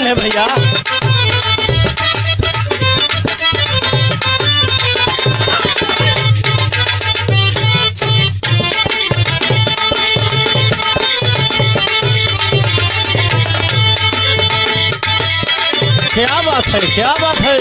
है भैया। क्या बात है, क्या बात है।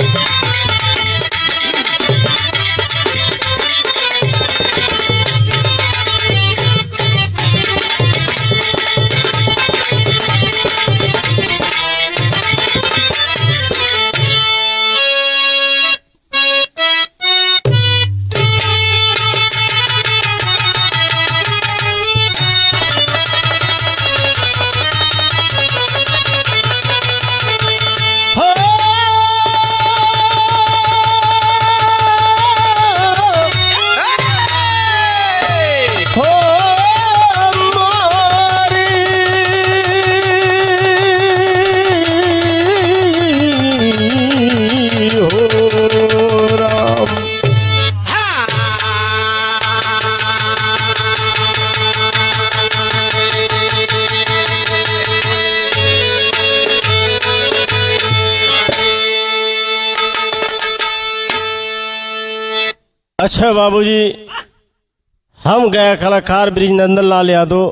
अच्छा बाबूजी, हम गया कलाकार ब्रिजनंदन लाल यादव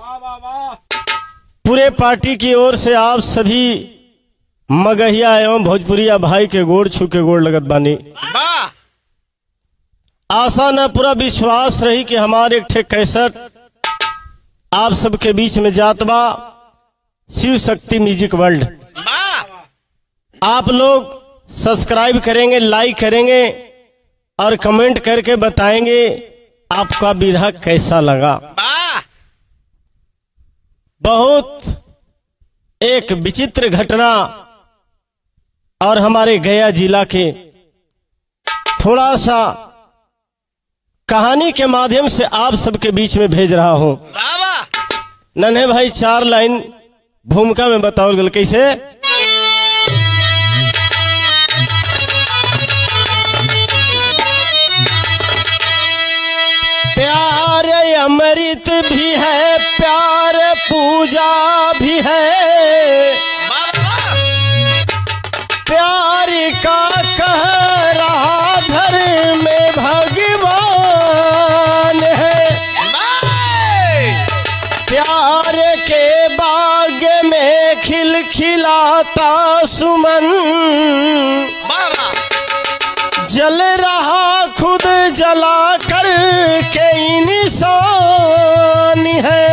पूरे पार्टी की ओर से आप सभी मगहिया एवं भोजपुरिया भाई के गोड़ छू के गोड़ लगत बानी। आशा न पूरा विश्वास रही कि हमारे एक ठे कैसेट आप सबके बीच में जात बा, शिव शक्ति म्यूजिक वर्ल्ड। आप लोग सब्सक्राइब करेंगे, लाइक करेंगे और कमेंट करके बताएंगे आपका बिरहा कैसा लगा। बहुत एक विचित्र घटना और हमारे गया जिला के थोड़ा सा कहानी के माध्यम से आप सबके बीच में भेज रहा हूं। नन्हे भाई 4 लाइन भूमिका में बताओ गल कैसे। प्यार अमृत भी है, प्यार पूजा भी है, प्यार का कह रहा धर्म में भगवान है। प्यार के बाग में खिलखिलाता सुमन, जल रहा खुद जला कर के इंसान है।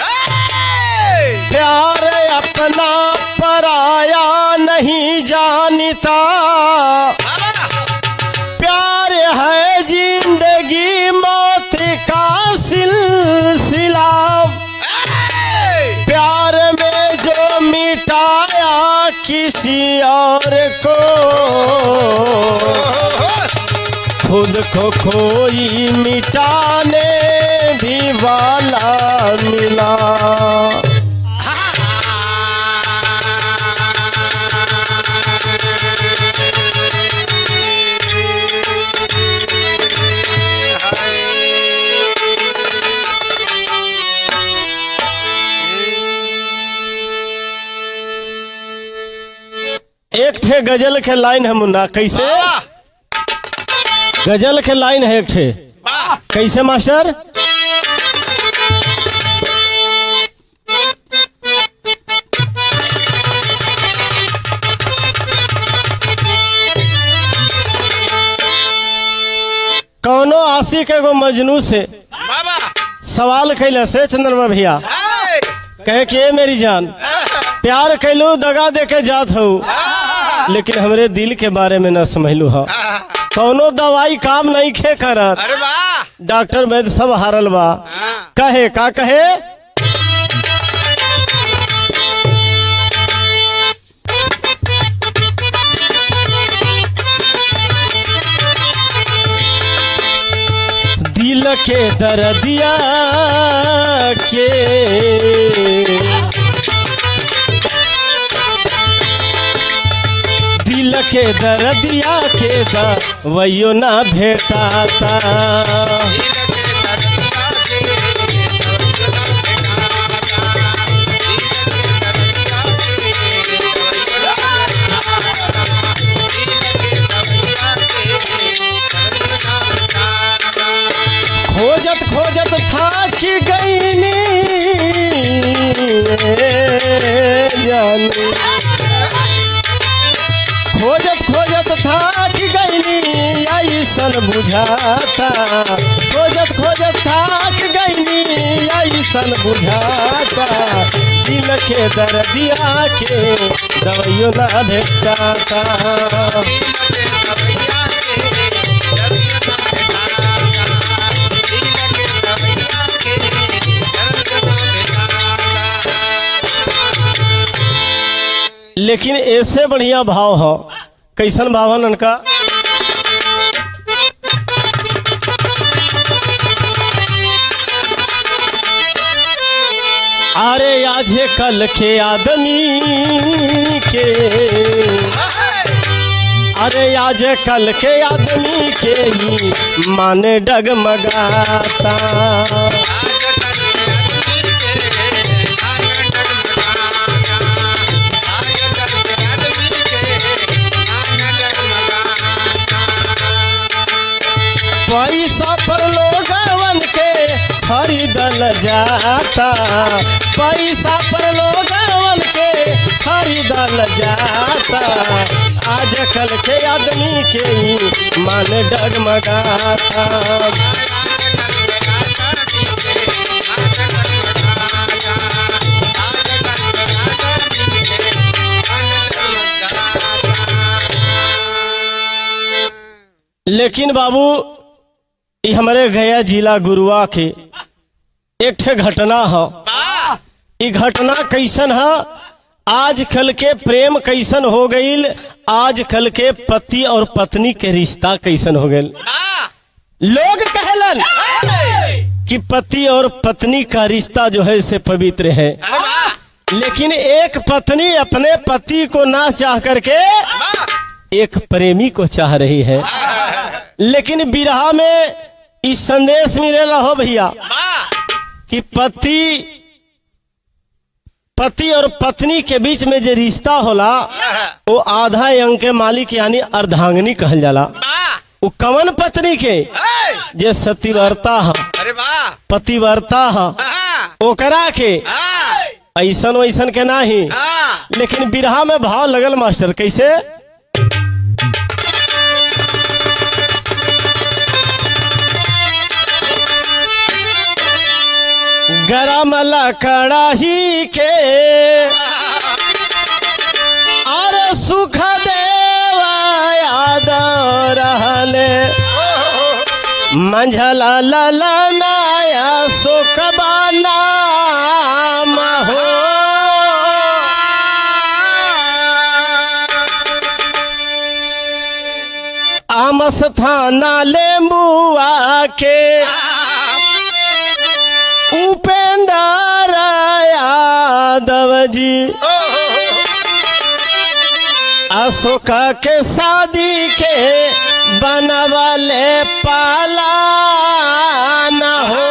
प्यार अपना पराया नहीं जानता, प्यार है जिंदगी मौत का सिलसिला। प्यार में जो मिटाया किसी और को, खुद को कोई मिटाने भी वाला मिला। एक ठे गजल के लाइन है मुन्ना, कैसे गजल के लाइन है एक ठे, कैसे मास्टर। कौनो आशिक एगो मजनू से सवाल कैला से चंद्रमा भैया, कहे कि मेरी जान प्यार कैलू दगा दे के जात हूँ, लेकिन हमरे दिल के बारे में न समझलू हा। कौनो दवाई काम नहीं खे करत, डॉक्टर वैद्य सब हारल बा। कहे का कहे, दिल के दर्दिया के दिल के दर्दिया के दवाइयो ना भेटाता। खोजत खोजत थक गईनी ऐसन बुझाता, खोजत खोजत थक गईनी ऐसन बुझाता, दिल के दर्दिया के दवाइयो ना भेटाता। लेकिन ऐसे बढ़िया भाव हो, कैसन भाव है ननका? अरे आज है कल के आदमी के, अरे आज है कल के आदमी के ही माने डगमगाता। पैसा पर लोगवन के खरीदल जाता, पैसा पर लोगवन के खरीदल जाता, आज कल के आदमी के ही मन डगमगाता। लेकिन बाबू ये हमारे गया जिला गुरुआ के एक ठे घटना है। ये घटना कैसन है? आजकल के प्रेम कैसन हो गईल, आजकल के पति और पत्नी के रिश्ता कैसन हो गईल। लोग कहलन कि पति और पत्नी का रिश्ता जो है से पवित्र है, लेकिन एक पत्नी अपने पति को ना चाह करके एक प्रेमी को चाह रही है। लेकिन बिरहा में इस संदेश मिलेला हो भैया कि पति और पत्नी के बीच में जो रिश्ता होला वो आधा अंग के मालिक यानी अर्धांगिनी कहल जाला। वो कवन पत्नी के जे सतीव्रता है, पतिव्रता है, ओकरा के ऐसन वैसन के नहीं। लेकिन बिरहा में भाव लगल मास्टर कैसे? गरम लकड़ाही के और सुख देवा याद रहले, मंझला ललनाया सुखबाना हो। आमस थाना लेम्बुआ के उपेंद्र यादव जी अशोका के शादी के बनवाले पाला न हो।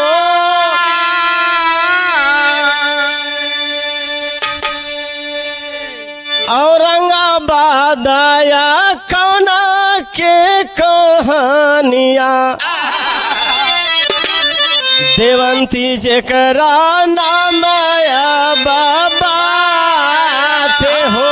औरंगाबाद आया कौना के कहानिया, देवंती जेकरा नाम आया बाबा ते हो।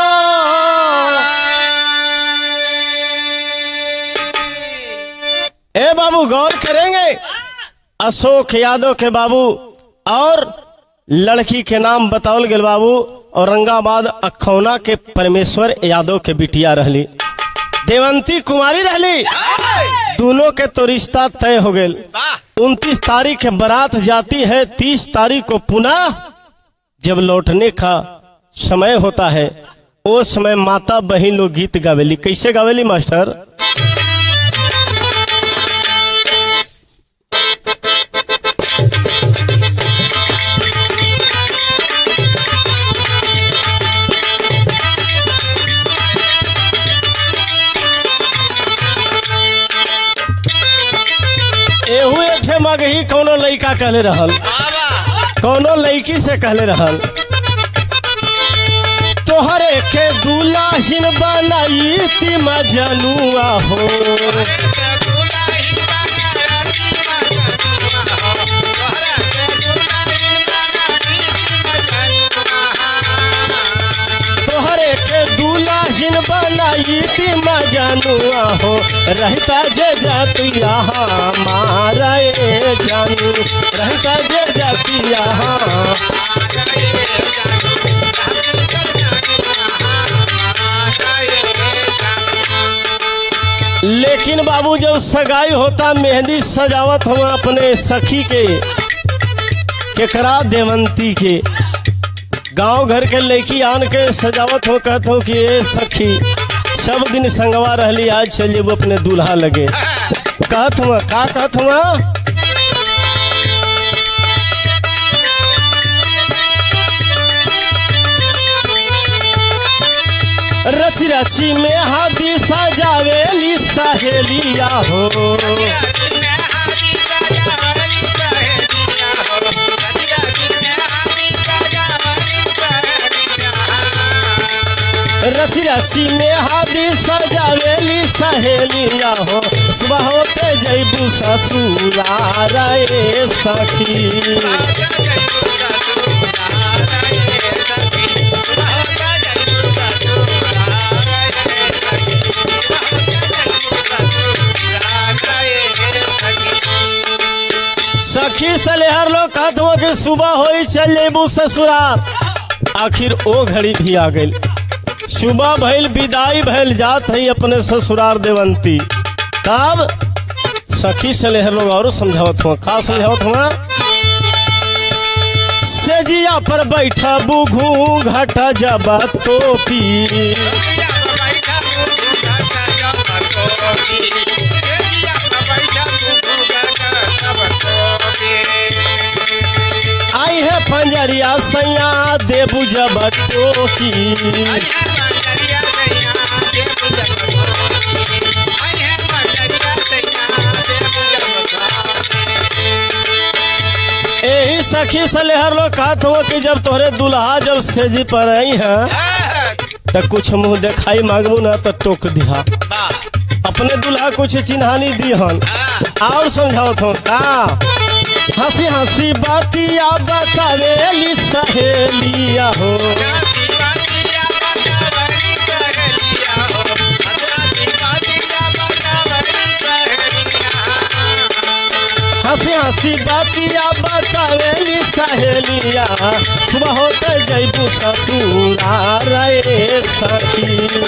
ए बाबू गौर करेंगे, अशोक यादव के बाबू और लड़की के नाम बताओल गेल बाबू औरंगाबाद अखौना के परमेश्वर यादव के बिटिया रहली, देवंती कुमारी रहली। दोनों के तो रिश्ता तय हो गए। 29 तारीख बारात जाती है, 30 तारीख को पुनः जब लौटने का समय होता है उस समय माता बहन लोग गीत गावेली। कैसे गावेली मास्टर? एहू एक ठे मगही कौनो लड़का कहले रहल, कौनो लड़की से कहले रहल, तोहरे के दुल्हन बनाई ती मजनुआ हो। तोहरे के दुल्हन बनाई थी मजनुआ हो रहता जे जातिया हमारा ए जानू रहता जे जातिया लेकिन बाबू जब सगाई होता मेहंदी सजावत हुआ अपने सखी के केकरा देवंती के गांव घर के लड़की आन के सजावत हो कहत हो कि ये सखी सब दिन संगवा रहली आज चलिए वो अपने दूल्हा लगे कहत हुआ का कहत हुआ रची रची में हादी सजावेली सहेलिया हो रची रची में हादी सजावेली सहेलिया हो सुबह होते जैबू ससुरार रे सखी सखी सलेहर लोग कहत हो कि सुबह होई चल जेबू ससुराल आखिर ओ घड़ी भी आ गई सुबह भइल विदाई भइल जात है अपने ससुराल देवंती तब सखी सलेहर लोग और समझावत हुआ का समझावत हुआ सेजिया पर बैठा बुघू घटा जबा टोपी आई है पंजरिया सैया देबू जब टोकी यही सखी सलेहर लोग कहत हो कि जब तोहरे दुल्हा जब सेजी पर आई है तो कुछ मुंह दिखाई मांगबू ना तो टोक दिहा अपने दुल्हा कुछ चिन्हानी दीहन और समझावत हो का हंसी हंसी बातिया बतावेली सहेलिया हो हंसी हंसी बातिया बतावेली सहेलिया सुबह होते जैबू ससुराल रे सखी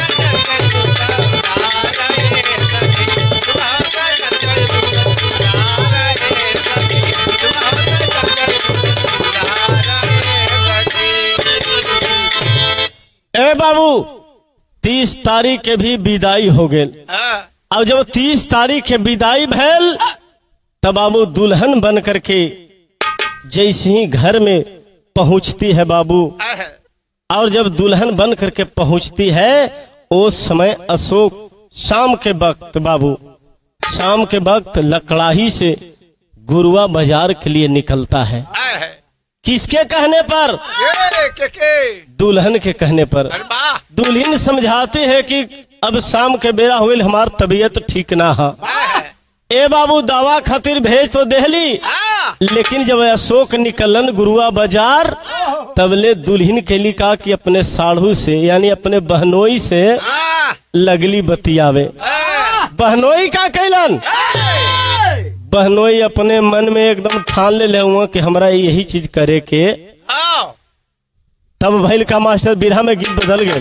ए बाबू 30 तारीख के भी विदाई हो गए और जब 30 तारीख के विदाई भैल तब बाबू दुल्हन बन करके जैसे ही घर में पहुंचती है बाबू और जब दुल्हन बन करके पहुंचती है उस समय अशोक शाम के वक्त बाबू शाम के वक्त लकड़ाही से गुरुआ बाजार के लिए निकलता है किसके कहने पर दुल्हन के कहने पर दुल्हन समझाती है कि अब शाम के बेरा हुई हमार तबीयत ठीक ना है ए बाबू दवा खातिर भेज तो देहली लेकिन जब अशोक निकलन गुरुआ बाजार तबले दुल्हन के लिए कहा कि अपने साढ़ू से यानी अपने बहनोई से लगली बतियावे बहनोई का कैलन बहनोई अपने मन में एकदम ठान ले हुआ कि हमरा यही चीज करे के तब भैल का मास्टर बिरहा में गीत बदल गए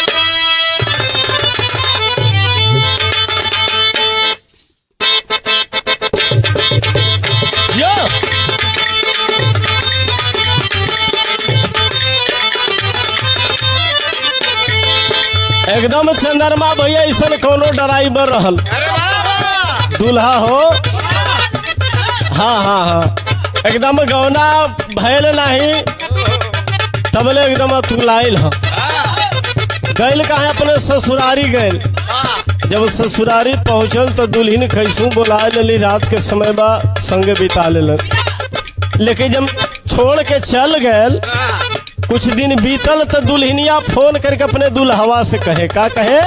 एकदम चंद्रमा भैया ऐसा कोनो ड्राइवर रहल दूल्हा हो हाँ हाँ हाँ एकदम गौना भैल नहीं तबले एकदम अतुलाइल हो गैल कहा अपने ससुरारी गैल जब ससुरारी पहुंचल तो दुल्हन कैसू बोला लेली रात के समय बा संगे बिता लेलन लेकिन जब छोड़ के चल गए कुछ दिन बीतल तो दुल्हनिया फोन करके अपने दुल्हवा से कहे का कहे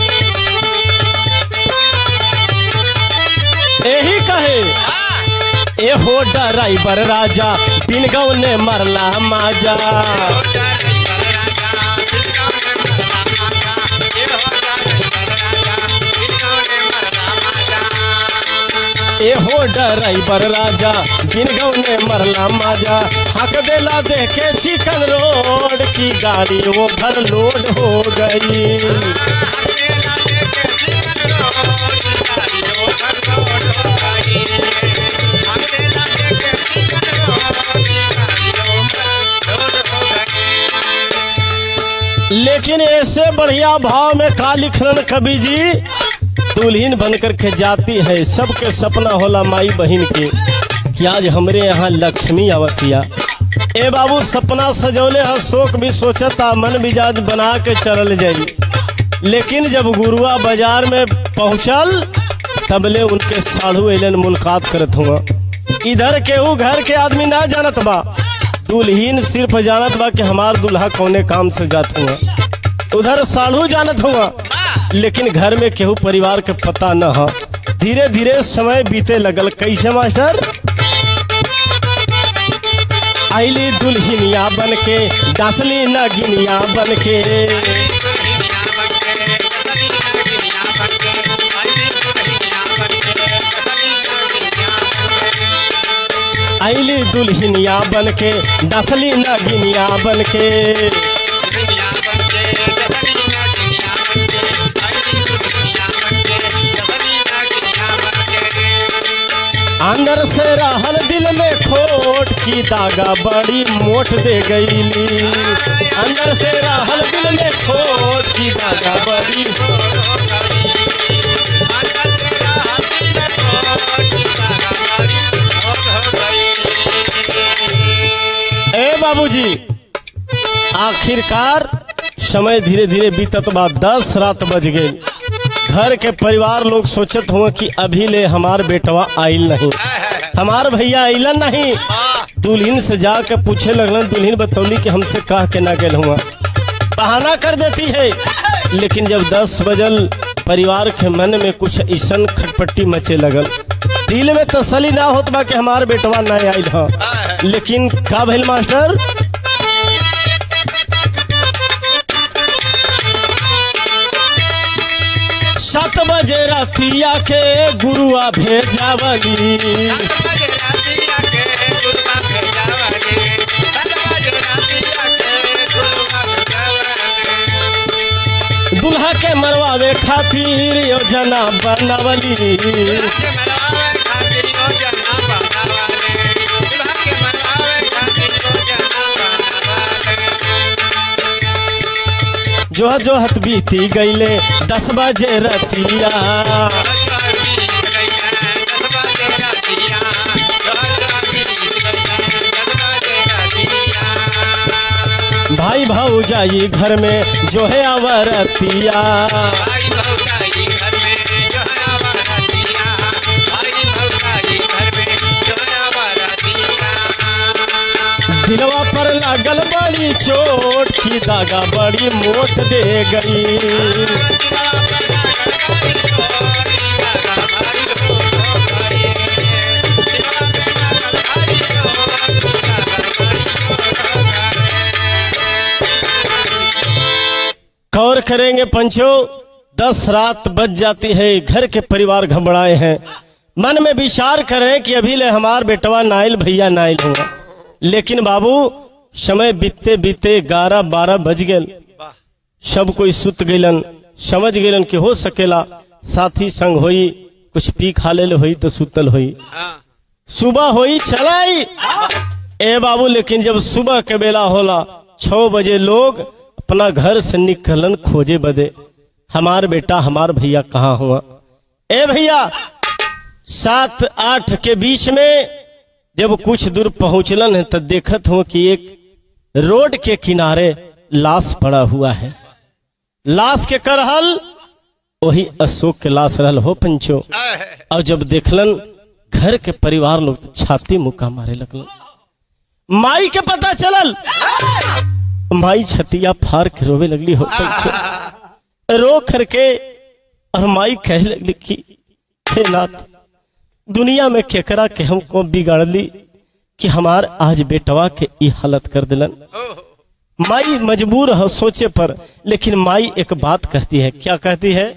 यही कहे ए हो ड्राइवर राजा बिन गौने मरला माजा। ए हो ड्राइवर राजा बिन गौने मरला माजा। हक देला देखे चिकन रोड की गाड़ी ओवरलोड हो गई। लेकिन ऐसे बढ़िया भाव में का लिखलन कवि जी, दुल्हन बनकर के जाती है, सबके सपना होला माई बहन के कि आज हमरे यहाँ लक्ष्मी आवतिया। ए बाबू सपना सजौले है, शोक भी सोचता, मन मिजाज बना के चल जाई। लेकिन जब गुरुआ बाजार में पहुंचल तबले उनके साढ़ू एलन मुलाकात करत हुआ। इधर केहू घर के आदमी ना जानत बा, दुल्हन सिर्फ जानत बा कि हमार दुल्हा कौने काम से जात हुआ। उधर साढ़ू जानत हुआ, लेकिन घर में केहू परिवार के पता न हो। धीरे धीरे समय बीते लगल। कैसे मास्टर? आईली दुल्हनिया बन के डासली नगिनिया बन के। आईली दुल्हनिया बन के डासली नगिनिया बन के। अंदर से रहल दिल में खोट की दागा बड़ी मोट दे गईली। अंदर से रहल दिल में खोट की दागा बड़ी। ए बाबूजी, आखिरकार समय धीरे धीरे बीतत बा, 10 रात बज गई। घर के परिवार लोग सोचत हुआ कि अभी ले हमार बेटवा आइल नहीं, हमार भैया आइलन नहीं। दुल्हन से जाके पूछे लगलन, दुल्हन बतौली कि हमसे कह के ना गल हुआ, बहाना कर देती है। लेकिन जब 10 बजल परिवार के मन में कुछ ऐसन खटपट्टी मचे लगल, दिल में तसली ना होत बा कि हमार बेटवा ना आइल हो। लेकिन का भइल मास्टर? 7 बजे रातिया के गुरुआ भेजावली। दुल्हा के मरवावे खातिर योजना बनावली। जोहत बीती गईले 10 बजे रतिया। भाई भौजाई घर में जो है अवरतिया। दिलवा पर लागल बड़ी चोट की दागा बड़ी मोट दे गई। गौर करेंगे पंचो, 10 रात बज जाती है, घर के परिवार घबराए हैं, मन में विचार करें कि अभी ले हमार बेटवा नाइल भैया नाइल हुआ। लेकिन बाबू समय बीतते बीते 11-12 बज गए। सब कोई सुत गईलन, समझ गईलन कि हो सकेला साथी संग होई, कुछ पी खा ले होई तो सुतल होई, सुबह होई चलाई। ए बाबू, लेकिन जब सुबह के बेला होला 6 बजे लोग अपना घर से निकलन खोजे बदे, हमार बेटा हमार भैया कहाँ हुआ। ए भैया 7-8 के बीच में जब कुछ दूर पहुंचलन है तो देखत हो कि एक रोड के किनारे लाश पड़ा हुआ है। लाश के करहल वही अशोक के लाश रहल हो पंचो। और जब देखलन घर के परिवार लोग तो छाती मुक्का मारे लगलन। माई के पता चलल, माई छतिया फाड़ के रोवे लगली हो पंचो। रो करके और माई कहे लगली कि हे नाथ, दुनिया में केकरा के हमको बिगाड़ ली कि हमार आज बेटवा के ई हालत कर दिलन। माई मजबूर है सोचे पर, लेकिन माई एक बात कहती है। क्या कहती है?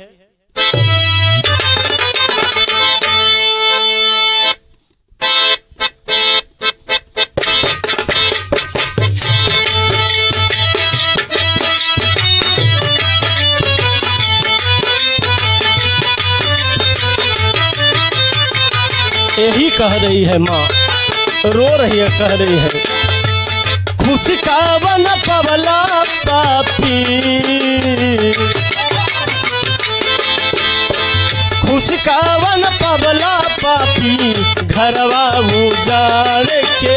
यही कह रही है माँ, रो रही है, कह रही है, खुशी का वन पवला पापी, खुशी का वन पवला पापी, घरवा उजाड़ के,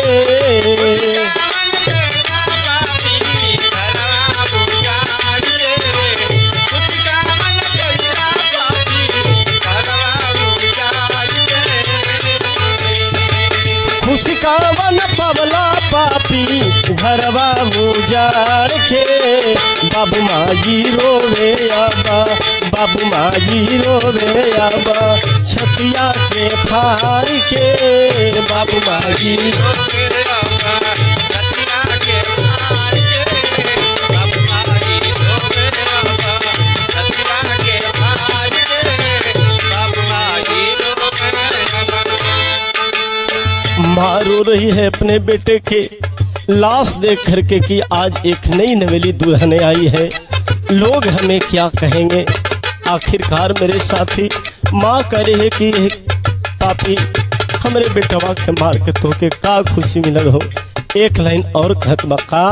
खुशी का वन पवला पापी, घरवा उजाड़ के, बाबू माजी रोवे आबा, बाबू माजी रोवे आबा, छतिया के फाड़ के, बाबू माजी रोवे आबा, छतिया के फाड़ के, बाबू माजी रोवे आबा, छतिया के फाड़ के, बाबू माजी रोवे आबा। माँ रो रही है अपने बेटे के लाश देख करके कि आज एक नई नवेली दुल्हन आई है, लोग हमें क्या कहेंगे। आखिरकार मेरे साथी माँ कह रही है कि पापी हमरे बेटवा के मार के तोके का खुशी मिलल हो। एक लाइन और कहत बका,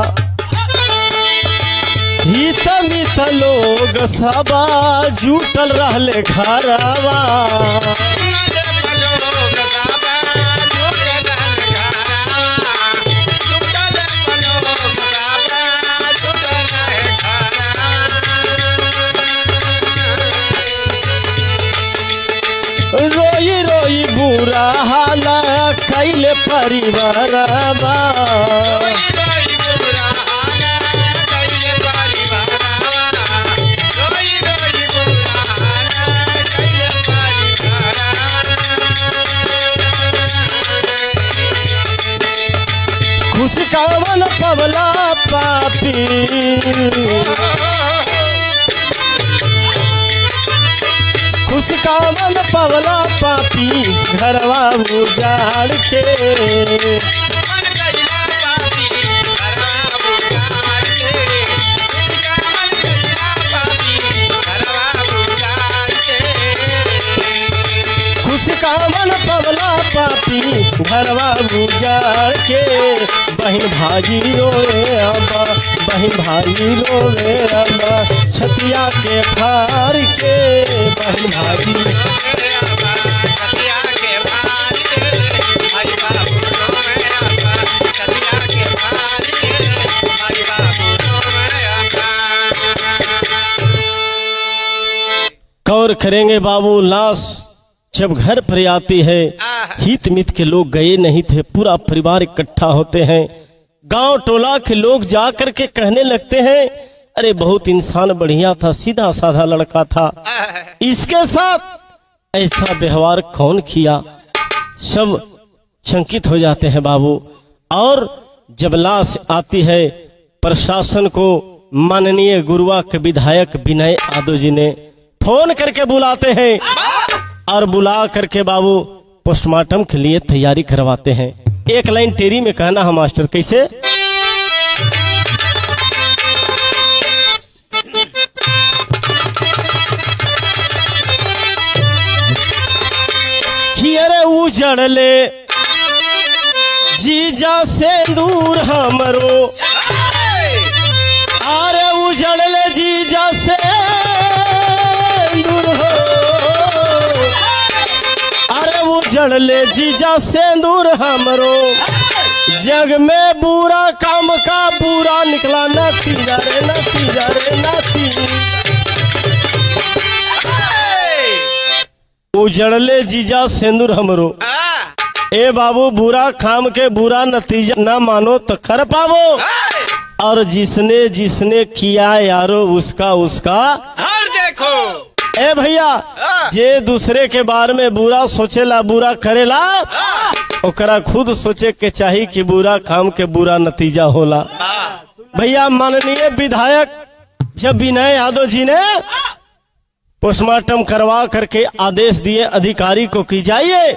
हित मित लोग सबा जुटल रहले घरवा, रोई रोई बुरा हाल कैले परिवारवा, खुशी का वन पवला पापी, खुशी का वन पवला पापी, घरवा उजाड़ के, खुशी का वन पवला पापी, घरवा उजाड़ के, बहन भाजी रोए अम्मा, बहन भाजी रोए अम्मा, छतिया के फाड़ के, बहन भाजी रोए अम्मा, छतिया के फाड़ के, भाई बाबू रोए अम्मा, छतिया के फाड़ के, भाई बाबू रोए अम्मा। गौर करेंगे बाबू, लाश जब घर पर आती है, हित मित के लोग गए नहीं थे, पूरा परिवार इकट्ठा होते हैं, गांव टोला के लोग जाकर के कहने लगते हैं, अरे बहुत इंसान बढ़िया था, सीधा साधा लड़का था, इसके साथ ऐसा व्यवहार कौन किया। सब शंकित हो जाते हैं बाबू। और जब लाश आती है, प्रशासन को माननीय गुरुआ के विधायक विनय यादव जी ने फोन करके बुलाते हैं और बुला करके बाबू पोस्टमार्टम के लिए तैयारी करवाते हैं। एक लाइन टेरी में कहना है मास्टर, कैसे? कि अरे उजड़ले जीजा सिंदूर हमरो, अरे उजड़ले जीजा सिंदूर हो, अरे उजड़ले जीजा सिंदूर हमरो, जग में बुरा काम का बुरा निकला, नतीजा रे नतीजा रे नतीजा। उजड़ले जीजा सिंदूर हमरो, ए बाबू बुरा काम के बुरा नतीजा ना मानो तो कर पावो, और जिसने जिसने किया यारो उसका उसका हर देखो। ए भैया, जे दूसरे के बारे में बुरा सोचेला, बुरा करेला, ओकरा खुद सोचे के चाहिए कि बुरा काम के बुरा नतीजा होला। भैया, माननीय विधायक जब विनय यादव जी ने पोस्टमार्टम करवा करके आदेश दिए अधिकारी को कि जाइए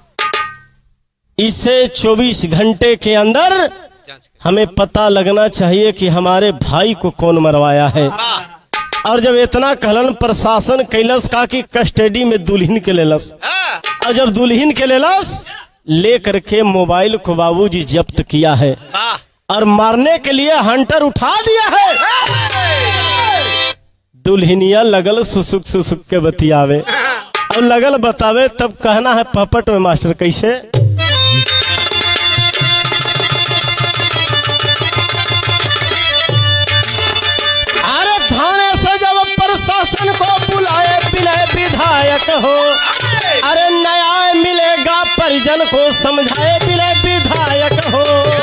इसे 24 घंटे के अंदर हमें पता लगना चाहिए कि हमारे भाई को कौन मरवाया है। और जब इतना कहलन प्रशासन कैलस का कि कस्टडी में दुल्हन के लेलस, और जब दुल्हन के लेलस ले करके मोबाइल को बाबूजी जब्त किया है और मारने के लिए हंटर उठा दिया है। दुल्हनिया लगल सुसुक सुसुक के बतियावे और लगल बतावे, तब कहना है पपट में मास्टर कैसे। अरे थाने से जब प्रशासन को बुलाए विनय विधायक हो, अरे न्याय मिलेगा परिजन को समझाए विनय विधायक हो।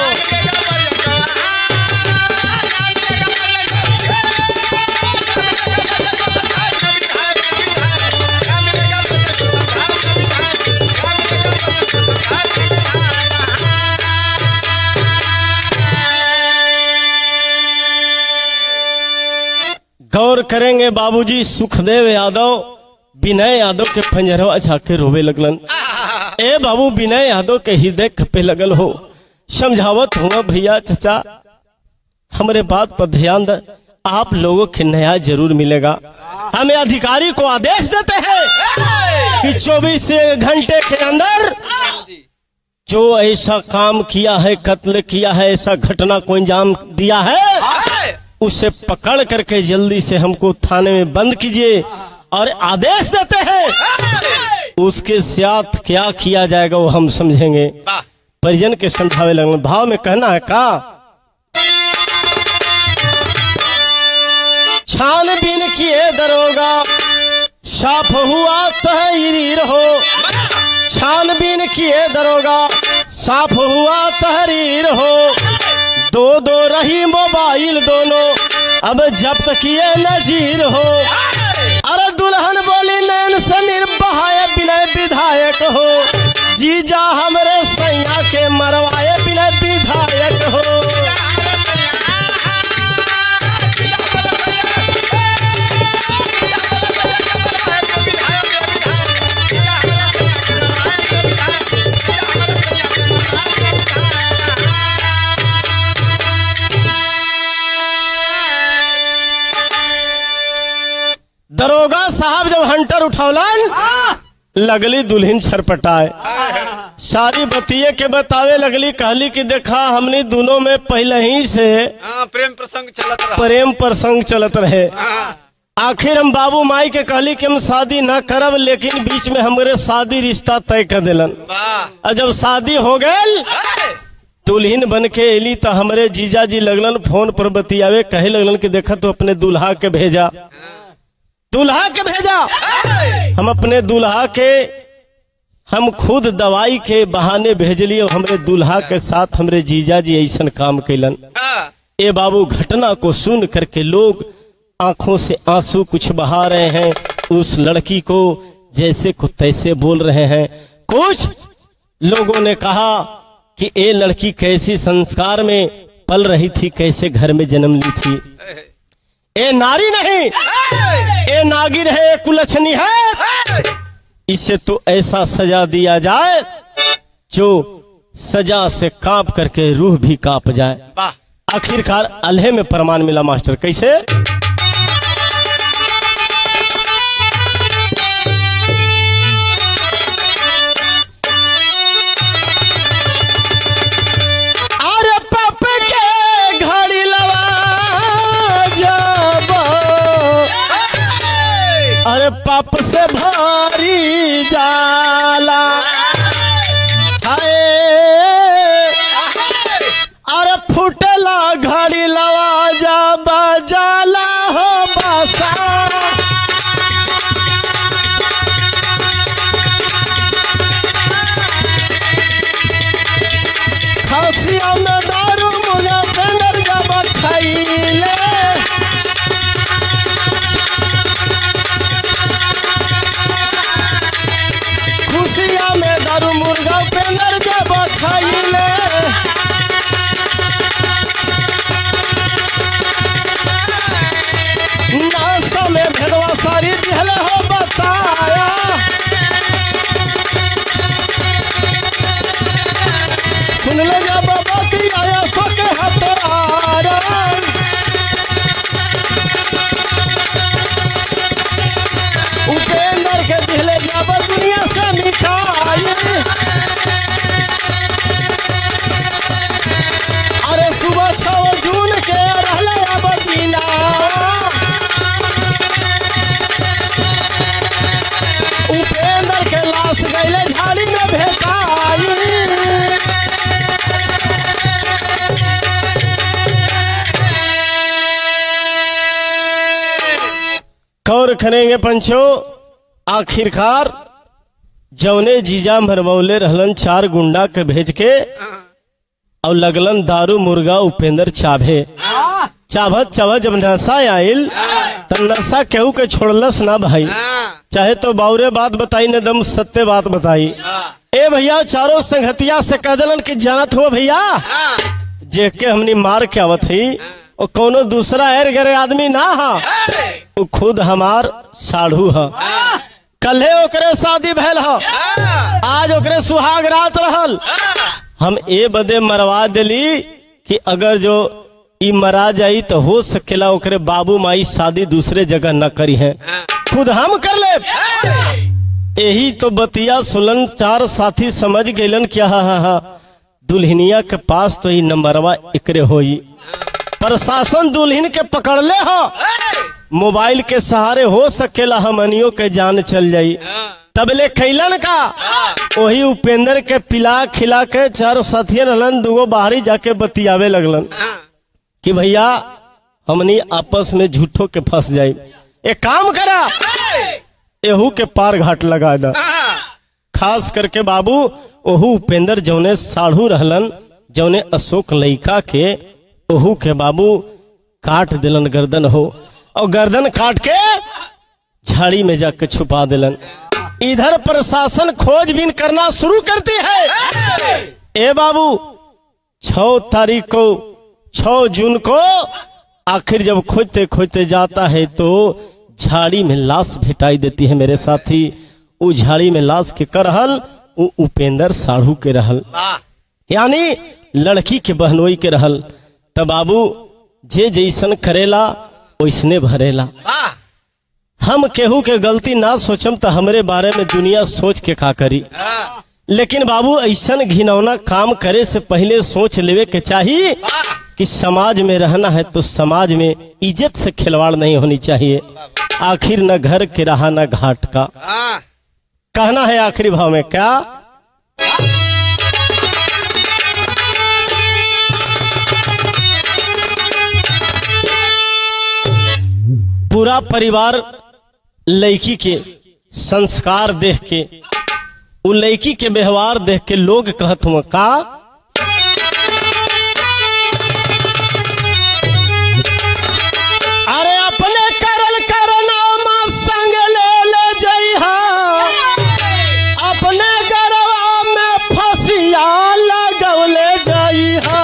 गौर करेंगे बाबूजी, सुखदेव यादव विनय यादव के पंजरवा झाके रोवे लगलन। ए बाबू, विनय यादव के हृदय खपे लगल हो। समझावत हुआ, भैया चचा हमारे बात पर ध्यान दे, आप लोगों के न्याय जरूर मिलेगा। हमें अधिकारी को आदेश देते हैं कि 24 घंटे के अंदर जो ऐसा काम किया है, कत्ल किया है, ऐसा घटना को अंजाम दिया है, उसे पकड़ करके जल्दी से हमको थाने में बंद कीजिए। और आदेश देते हैं उसके साथ क्या किया जाएगा वो हम समझेंगे। परिजन के समझावे लगने भाव में कहना है का, छानबीन किए दरोगा साफ हुआ तहरीर हो, छानबीन किए दरोगा साफ हुआ तहरीर हो। दो दो रही मोबाइल दोनों अब जब्त किए नजीर हो। अरे दुल्हन बोली नैन से निर्बहाए विनय विधायक हो, जीजा हमरे सैया के मरवाए विनय विधायक हो। दरोगा साहब जब हंटर उठौलन लगली दुल्हन छरपटाए, सारी बतिये के बतावे लगली, कहली कि देखा हमने दोनों में पहले ही से प्रेम प्रसंग चलत रहे। आखिर हम बाबू माई के कहली कि हम शादी न करब, लेकिन बीच में हमारे शादी रिश्ता तय कर दिलन। और जब शादी हो गई दुल्हन बन के एली तो हमारे जीजा जी लगलन फोन पर बतियावे, कहे लगलन कि देखा तो अपने दूल्हा के भेजा, दूल्हा के भेजा। हम अपने दूल्हा के हम खुद दवाई के बहाने भेजली और हमरे दूल्हा के साथ हमरे जीजा जी ऐसा काम कैलन। ए बाबू, घटना को सुन करके लोग आंखों से आंसू कुछ बहा रहे हैं, उस लड़की को जैसे को तैसे बोल रहे हैं। कुछ लोगों ने कहा कि ये लड़की कैसी संस्कार में पल रही थी, कैसे घर में जन्म ली थी। ए नारी नहीं, ए नागिन है, ए कुलछनी है। इसे तो ऐसा सजा दिया जाए जो सजा से कांप करके रूह भी कांप जाए। आखिरकार अल्हे में प्रमाण मिला मास्टर, कैसे। अरे पाप के घड़ी लवा जब, अरे पाप से भारी जाला, अरे फुटला घड़ी लवा जब जाला हो बसा। खासिया में दारू मुझे पेंदर जब खैले, दिहले हो बताया सुन ले जब बतिया सो के हतारा उपेंद्र के दिहले जब दुनिया से मिठाई अरे सुबह 6 जून के रहले अब बिना उपेंद्र के लाश गईले झाड़ी में भेटाई कौर खनेंगे पंचो आखिरकार जौने जीजा मरवौले रहलन 4 गुंडा के भेज के और लगलन दारू मुर्गा उपेंद्र चाभे चाभत चाभत जब नशा आयल तब नशा केहू के छोड़लस ना भाई चाहे तो बाउरे बात बताई न दम सत्य बात बताई ए भैया चारों संगतिया से कह दिलन कि जानत हो भैया जे के हमनी मार के आवत ही और कोनो दूसरा एर गरे आदमी ना हा वो खुद हमार साढ़ू हा कल्हे ओकरे शादी भैल हा आज ओकरे सुहाग रात रहल हम ए बदे मरवा दिली कि अगर जो ई मरा जाई तो हो सकेला ओकरे बाबू माई शादी दूसरे जगह न करी है खुद हम कर ले यही तो बतिया सुलन 4 साथी समझ गलन क्या हा दुल्हनिया के पास तो ही नंबरवा एकरे होई प्रशासन दुल्हन के पकड़ ले हो मोबाइल के सहारे हो सकेला हमनियों के जान चल जाई तबले खैलन का वही उपेंद्र के पिला खिला के 4 साथियन हलन दुगो बाहरी जाके बतियावे लगलन कि भैया हमनी आपस में झूठो के फंस जाई एक काम करा एहू के पार घाट लगा दा खास करके बाबू ओहू उपेंद्र जौने साढ़ू रहलन जौने अशोक लइका के ओहू के बाबू काट दिलन गर्दन हो और गर्दन काट के झाड़ी में जाके छुपा दिलन इधर प्रशासन खोजबीन करना शुरू करती है ए बाबू 6 तारीख को 6 जून को आखिर जब खोजते खोजते जाता है तो झाड़ी में लाश भेटाई देती है मेरे साथी वो झाड़ी में लाश के कर रहल वो उपेंद्र साढ़ू के रहल यानी लड़की के बहनोई के रहल तब बाबू जे जैसन करेला वैसने भरेला हम केहू के गलती ना सोचम तो हमरे बारे में दुनिया सोच के का करी लेकिन बाबू ऐसन घिनौना काम करे से पहले सोच लेवे के चाहिए कि समाज में रहना है तो समाज में इज्जत से खिलवाड़ नहीं होनी चाहिए आखिर न घर के रहा न घाट का कहना है आखिरी भाव में क्या पूरा परिवार लड़की के संस्कार देख के उ लड़की के व्यवहार देख के लोग कहत हुआ का अरे अपने करल करनामा संग ले जइहा अपने गरवा में फसिया लगौले जइहा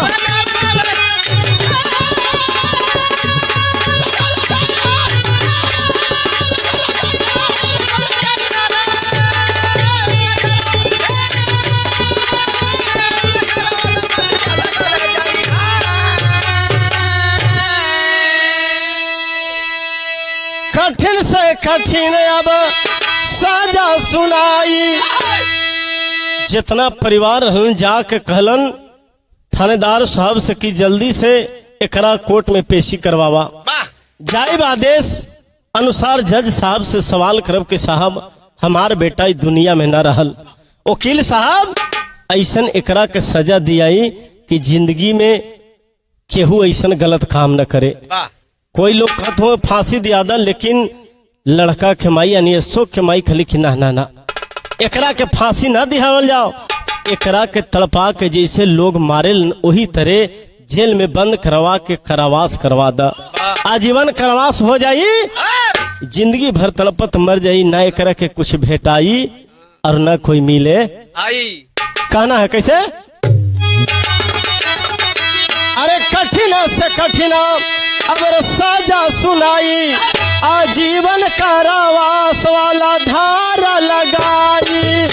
कठिन से कठिन अब साजा सुनाई जितना परिवार हलन जाके कहलन थानेदार साहब से कि जल्दी से एकरा कोर्ट में पेशी करवावा जाइब आदेश अनुसार जज साहब से सवाल करब कि साहब हमार बेटा इस दुनिया में न रहल वकील साहब ऐसन एकरा के सजा दियाई कि जिंदगी में केहू ऐसन गलत काम न करे कोई लोग कहते हो फांसी दिया दा लेकिन लड़का के माई यानी अशोक के माई खली कि ना ना ना एकरा के फांसी ना दिहावल जाओ एकरा के तड़पा के जैसे लोग मारे वही तरह जेल में बंद करवा के कारावास करवा दा आजीवन कारावास हो जाई जिंदगी भर तड़पत मर जाई ना एकरा के कुछ भेटाई और ना कोई मिले आई कहना है कैसे अरे कठिन से कठिन अगर साजा सुनाई आजीवन कारावास वाला धारा लगाई।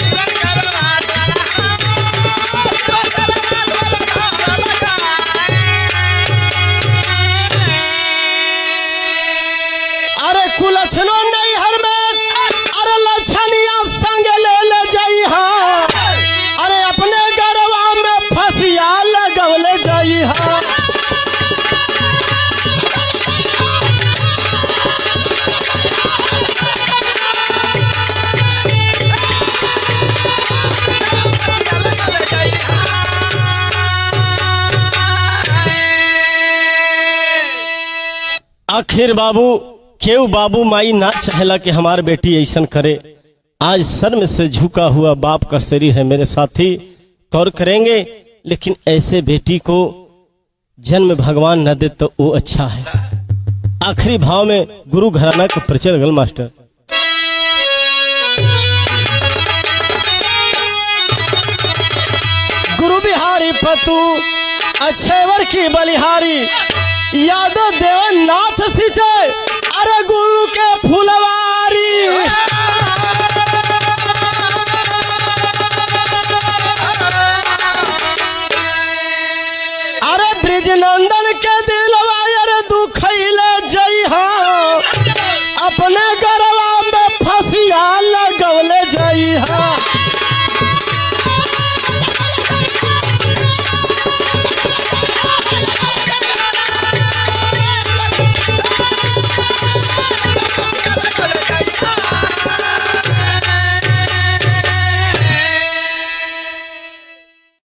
अरे कुलछनो नहीं हर में, अरे लछनिया संग ले जाई हा, अरे अपने गरवा में फसिया लगवले जाई हा। आखिर बाबू केहू बाबू माई ना चाहेला कि हमार बेटी ऐसन करे। आज सर में से झुका हुआ बाप का शरीर है मेरे साथी, गौर करेंगे। लेकिन ऐसे बेटी को जन्म भगवान न दे तो वो अच्छा है। आखिरी भाव में गुरु घराना का परिचय लगल मास्टर। गुरु बिहारी पतु अक्षयवर की बलिहारी, यादव देवनाथ सिंचाई, अरे गुरु के फूलवा